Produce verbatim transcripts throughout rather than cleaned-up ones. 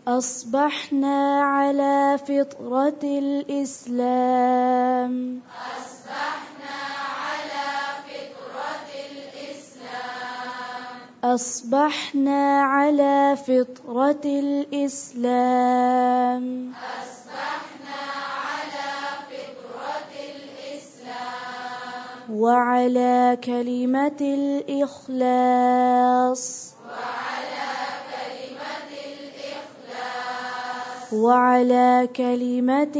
أصبحنا على فطرة الإسلام أصبحنا على فطرة الإسلام أصبحنا على فطرة الإسلام أصبحنا على فطرة الإسلام وعلى كلمة الإخلاص وعلى كلمة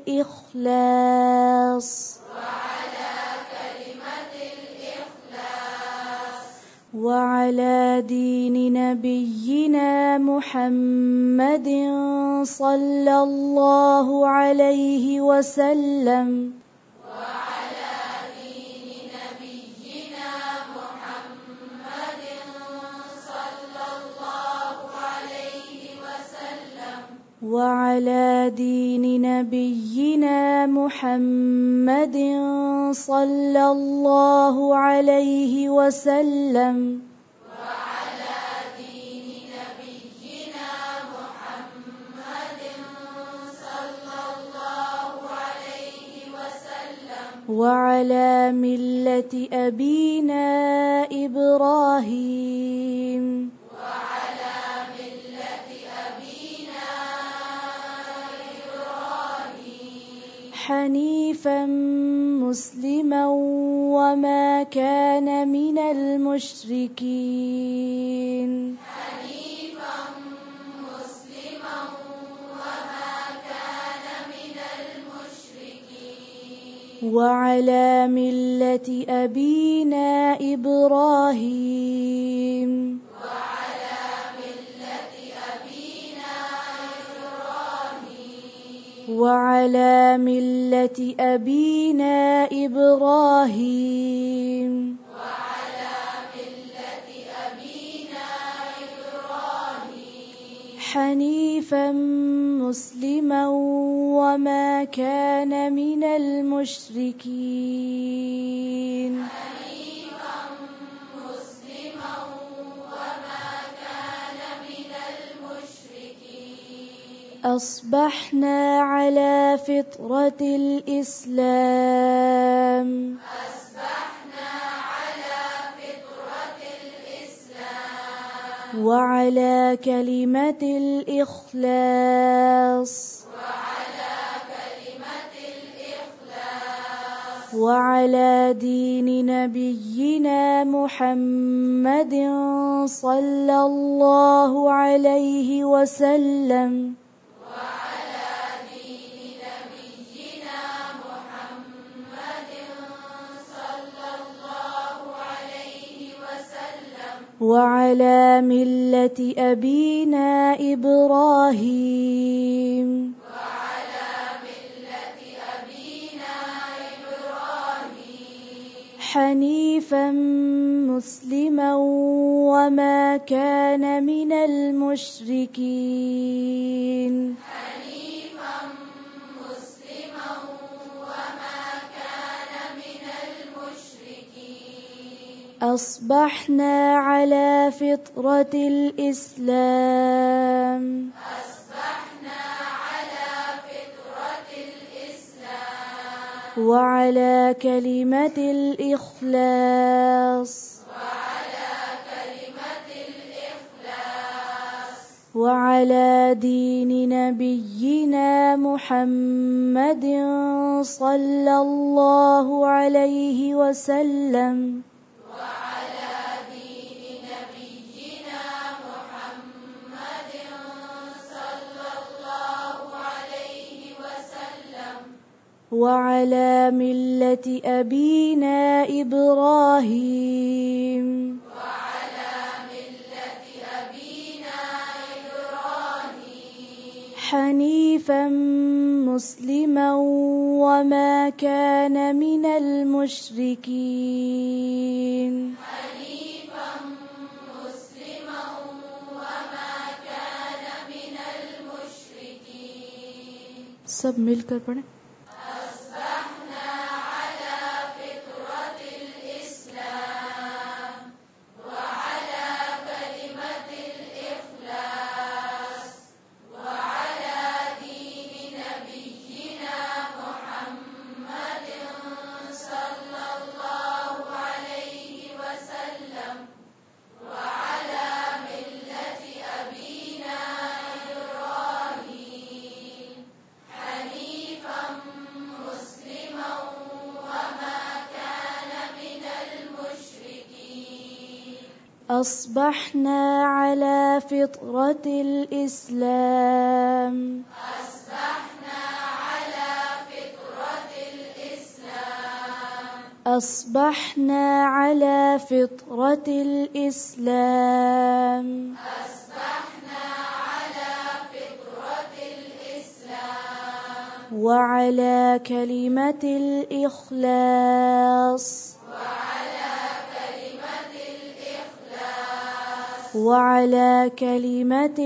الإخلاص وعلى كلمة الإخلاص وعلى دين نبينا محمد صلى الله عليه وسلم وعلى دين نبينا محمد صلى الله عليه وسلم وعلى دين نبينا محمد صلى الله عليه وسلم وعلى دين نبينا محمد صلى الله عليه وسلم وعلى ملة أبينا إبراهيم وعلى ملة أبينا إبراهيم حنيفا مسلما وما كان من المشركين حنيفا مسلما وما كان من المشركين وعلى ملة أبينا إبراهيم وعلى ملة أبينا إبراهيم وعلى ملة أبينا إبراهيم وعلى ملة أبينا إبراهيم حنيفا مسلما وما كان من المشركين حنيفا مسلما وما كان من المشركين أصبحنا على فطرة الإسلام أصبحنا على فطرة الإسلام وعلى كلمة الإخلاص وعلى كلمة الإخلاص وعلى دين نبينا محمد صلى الله عليه وسلم وعلى دين نبينا محمد صلى الله عليه وسلم وعلى ملة أبينا إبراهيم وعلى ملة أبينا إبراهيم حنيفا مسلما وما كان من المشركين حنيفا مسلما وما كان من المشركين أصبحنا على فطرة الإسلام أصبحنا على فطرة الإسلام وعلى كلمة الإخلاص وعلى كلمة الإخلاص وعلى دين نبينا محمد صلى الله عليه وسلم وعلى دين نبينا محمد صلى الله عليه وسلم وعلى ملة أبينا إبراهيم وعلى ملة أبينا إبراهيم حنيفا مسلما وما كان من المشركين حنيفا مسلما وما كان من المشركين सब मिलकर पढ़ें أصبحنا على فطرة الإسلام وعلى كلمة الإخلاص أصبحنا على فطرة الإسلام أصبحنا على فطرة الإسلام أصبحنا على فطرة الإسلام أصبحنا على فطرة الإسلام وعلى كلمة الإخلاص وعلى كلمة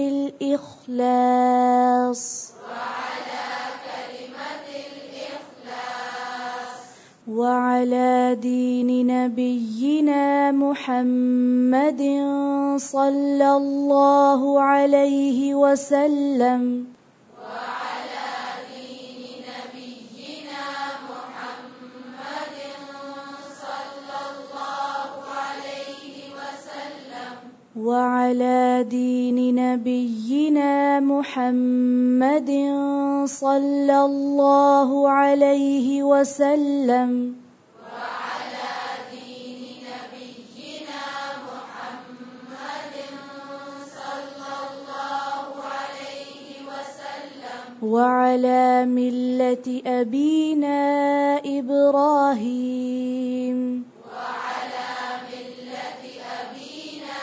الإخلاص وعلى كلمة الإخلاص وعلى دين نبينا محمد صلى الله عليه وسلم وعلى دين نبينا محمد صلى الله عليه وسلم وعلى دين نبينا محمد صلى الله عليه وسلم وعلى دين نبينا محمد صلى الله عليه وسلم وعلى ملة أبينا إبراهيم وعلى ملة أبينا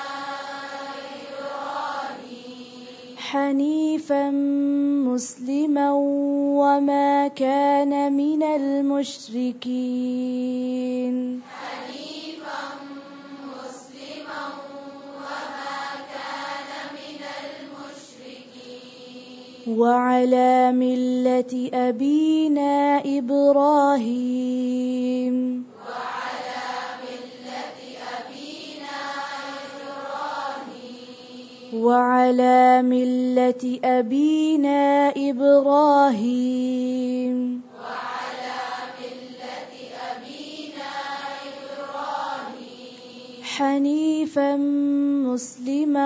إبراهيم حنيفا مسلما وما كان من المشركين حنيفا مسلما وما كان من المشركين وعلى ملة أبينا إبراهيم وعلى ملة أبينا إبراهيم وعلى ملة أبينا إبراهيم وعلى ملة أبينا إبراهيم حنيفا مسلما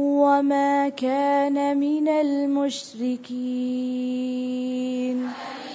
وما كان من المشركين